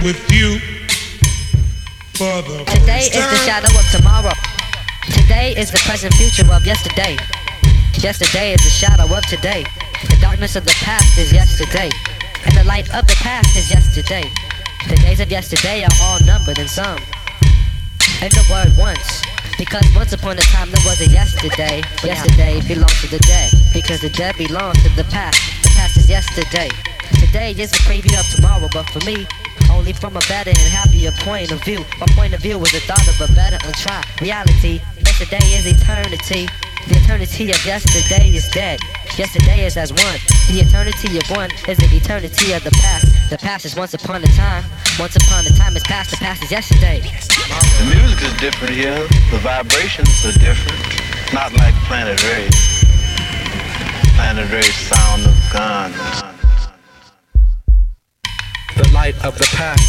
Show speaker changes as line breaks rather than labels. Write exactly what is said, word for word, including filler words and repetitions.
with you for the
Today is the shadow of tomorrow. Today is the present future of yesterday. Yesterday is the shadow of today. The darkness of the past is yesterday, and the light of the past is yesterday. The days of yesterday are all numbered and some. And the word once, because once upon a time there was a yesterday. Yesterday belongs to the dead, because the dead belongs to the past. The past is yesterday. Today is a preview of tomorrow, but for me, only from a better and happier point of view. My point of view was the thought of a better untried reality. Yesterday is eternity. The eternity of yesterday is dead. Yesterday is as one. The eternity of one is the eternity of the past. The past is once upon a time. Once upon a time is past. The past is yesterday.
The music is different here. The vibrations are different. Not like Planet Earth. Planet Earth sound of guns.
The light of the past